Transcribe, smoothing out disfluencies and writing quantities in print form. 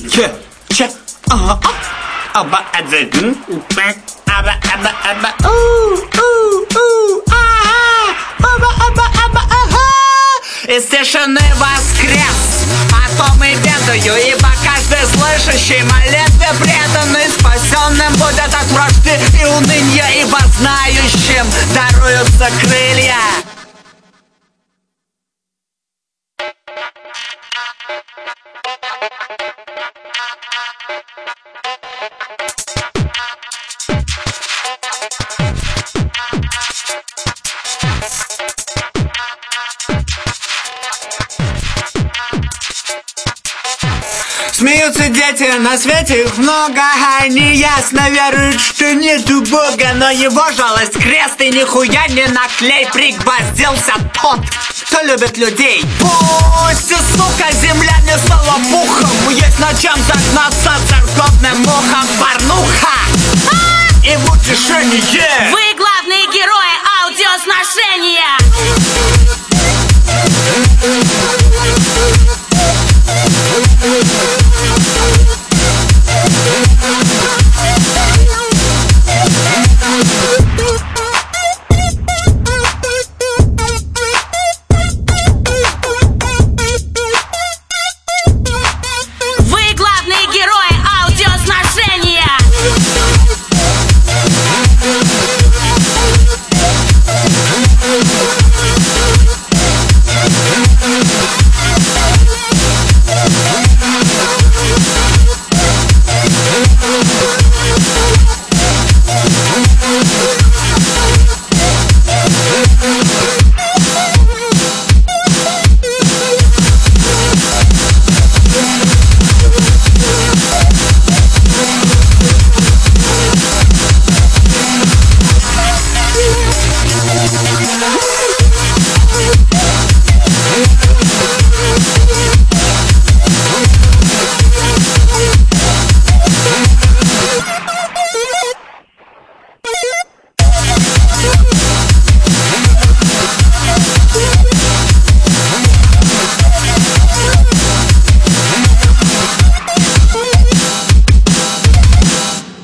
Че, Аба, из тишины воскрес, потом и ведаю, ибо каждый слышащий молитве преданный спасенным будет от вражды и уныния, ибо знающим даруются крылья. Смеются дети, на свете их много, они ясно веруют, что нету Бога, но его жалость крест и нихуя не на клей пригвоздился тот, кто любит людей. Пусть, сука, земля не стала пухом, есть над чем загнаться церковным мухом. Порнуха и в утешение. Вы главные герои аудиосношения. Вы главные герои аудиосношения. We'll be right back.